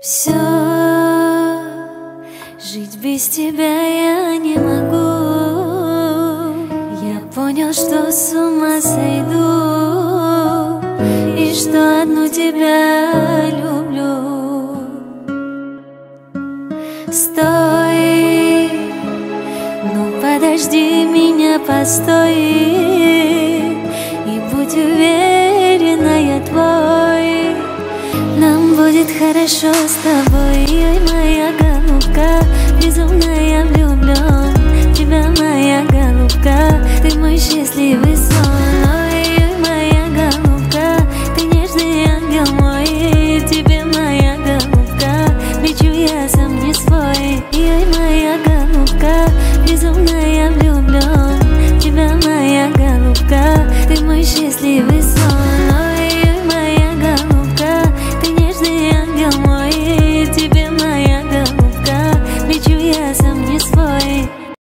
Все, жить без тебя я не могу. Я понял, что с ума сойду, и что одну тебя люблю. Стой, ну подожди меня, постой, и будь уверена, я твой. Нам будет хорошо с тобой, ой, моя голубка. Безумно я влюблен в тебя, моя голубка. Ты мой счастливый сон.